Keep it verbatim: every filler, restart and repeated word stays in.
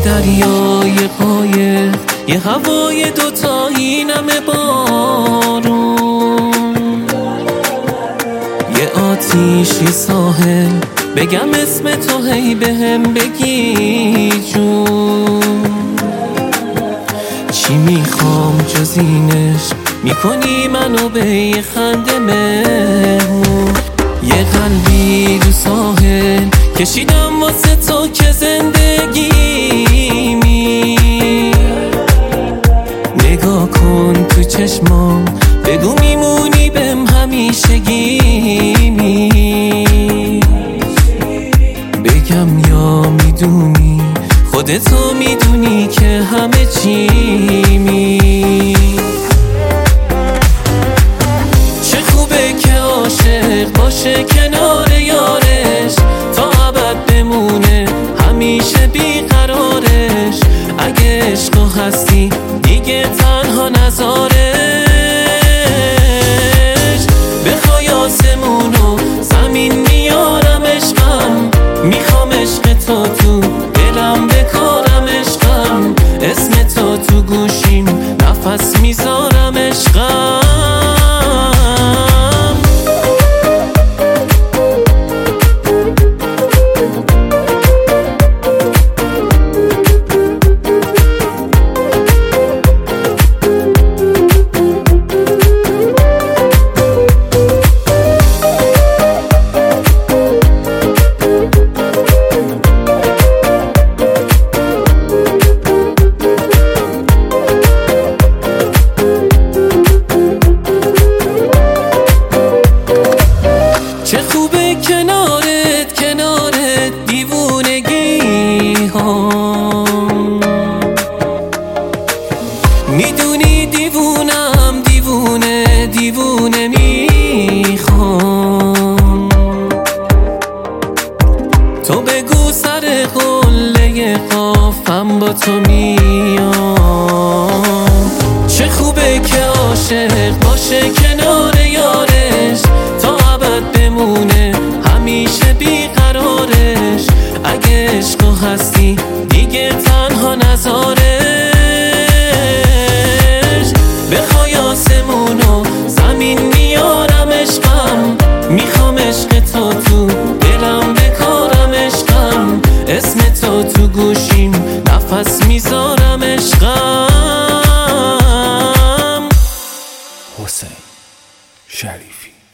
دریای قایق، یه هوای دوتایی نمه بارون، یه آتیشی ساحل، بگم اسم تو هی بهم بگی جون. چی میخوام جز اینش، میکنی منو به یه خنده مهمون. یه قلبی رو ساحل کشیدم واسه تو که زندگیمی. نگاه کن تو چشمام، بگو میمونی بهم همیشگیمی. بگم یا میدونی، خودتو میدونی که همه چیمی. چه خوبه که عاشق باشه کنار یارش، تا ابد بمونه همیشه بیقرارش. اگه عشق هستی دیگه تنها نذارش. بخوای آسمونو زمین میارم عشقم، میخوام عشق تو تو دلم بکارم عشقم. اسم تو تو گوشیم نفس میذارم عشقم. چه خوبه کنارت کنارت دیوونگی ها. میدونی دیوونم دیوونه دیوونه میخوام. تو بگو سر قله قافم با تو میام. چه خوبه که عاشق باشه کنار یارش، تا ابد بمونه همیشه بیقرارش. اگه عشق هستی دیگه تنها نذارش. بخوای آسمونو زمین میارم عشقم، میخوام عشق تو تو دلم بکارم عشقم. اسم تو تو گوشیم نفس میذارم عشقم. حسین شریفی.